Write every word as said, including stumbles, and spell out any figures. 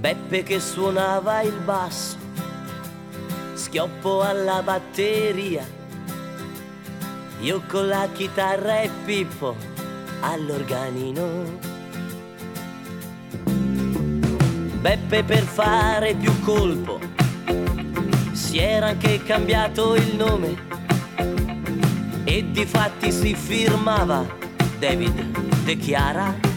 Beppe che suonava il basso, Schioppo alla batteria, io con la chitarra e Pippo all'organino. Beppe per fare più colpo si era anche cambiato il nome e difatti si firmava David De Chiara.